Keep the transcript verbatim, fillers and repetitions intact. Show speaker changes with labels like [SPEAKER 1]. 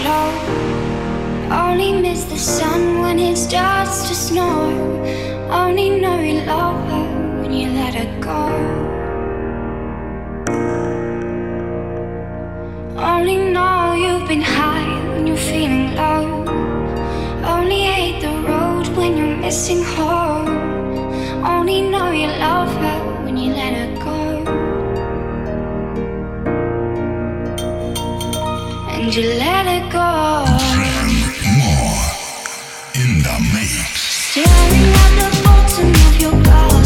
[SPEAKER 1] low. Only miss the sun when it starts to snow. Only know you love her when you let her go. Only know you've been high when you're feeling low. Only hate the road when you're missing home. Only know you love her when you let her go. And you let her go.
[SPEAKER 2] More in the mix.
[SPEAKER 1] Staring at the bottom of your glass.